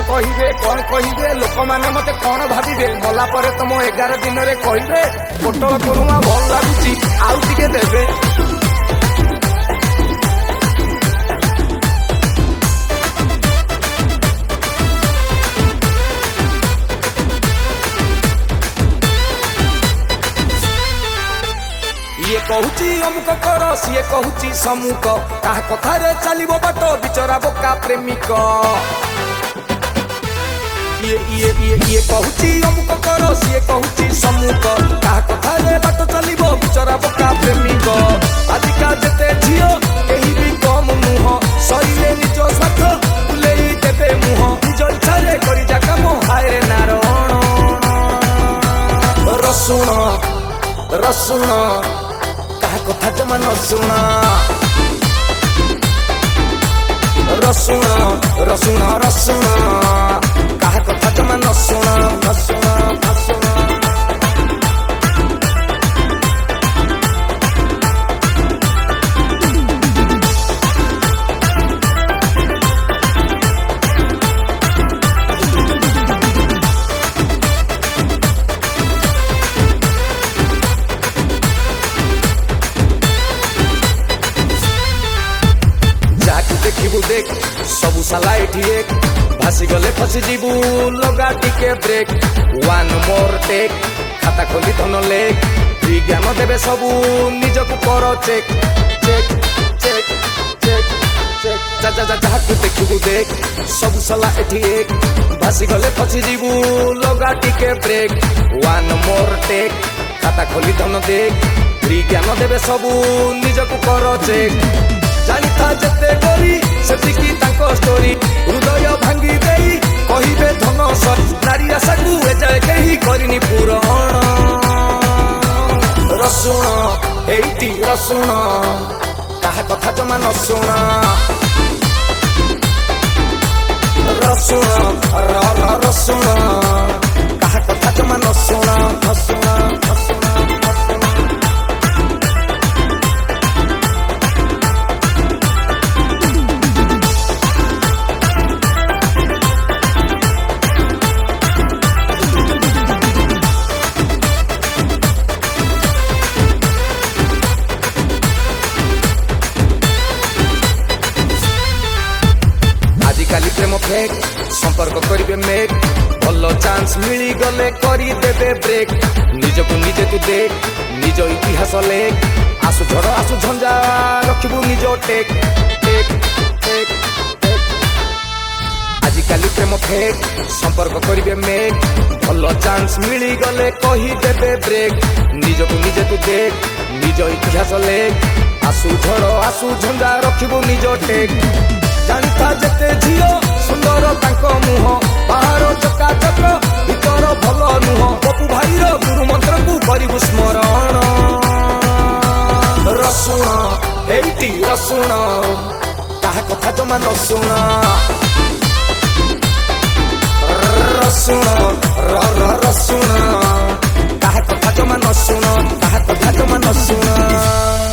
कहिबे लोक माने मते कौन भाबिबे मला परे तुम 11 दिन रे कहिबे पोटल कुरुमा भल लागुची आउ टिके देबे। ये कहूची अमुक कर सीए कहूची सम्मुख काहा कथारे चलिबो बाट बिचरा बोका प्रेमिक। ये कहूची अमुक कर सीए कहूची सम्मुख काहा कथारे बाट चलिबो बिचरा बोका प्रेमिक। आजिका जेते झियो केही भी कम मुह सइले निज स्वार्थ बुलेई देबे मुह निज इच्छारे करि जा काम हाय रे नारायण। रसुण रसुण काहा कथा जमा न सुना रसुण रसुण रसुण काहा कथा जमा न सुना रसुण रसुण। देखिबू देख सबू साला एठी एक भासी गले फसी जीबू लगा टिके ब्रेक वन मोर टेक खाता खोली धन लेख विज्ञान देबे सबू निजकू कर चेक चेक चेक चेक चेक जा जा जा जाकू देखिबू देख सबू साला एठी एक भासी गले फसी जीबू लगा टिके ब्रेक वन मोर टेक खाता खोली धन देख विज्ञान देबे सबू निजकू कर चेक। जानी था जते गोरी सेतिकी ताको स्टोरी हृदय भांगी देई कहिबे धन सर नारी आशा को ए जाय केही करिनी पूरण। रसुण एइटी रसुण काहा कथा जमा न सुना रसुण रसुण काहा कथा जमा न सुना रसुण रसुण। आजिकाली प्रेम फेक संपर्क करिबे मेक भल चांस मिली गले करी देबे ब्रेक निजको निजे तू देख निज इतिहास लेख आसु झड़ आसु झंझा रखिबू निज टेक टेक टेक टेक। आजिकाली प्रेम फेक संपर्क करिबे मेक भल चांस मिली गले कही देबे ब्रेक निजको निजे तू देख निज इतिहास लेख आसु झड़ आसु झंझा रखिबू निज टेक। जानी था जते झियो सुंदर तांको मुह बाहर चका चक्र भीतर भल नुह बपू भाईर गुरु मंत्र को करिबु स्मरण। रसुण एइटी रसुण काहा कथा जमा न सुना रसुण रसुण काहा कथा जमा न सुना काहा कथा जमा न सुना।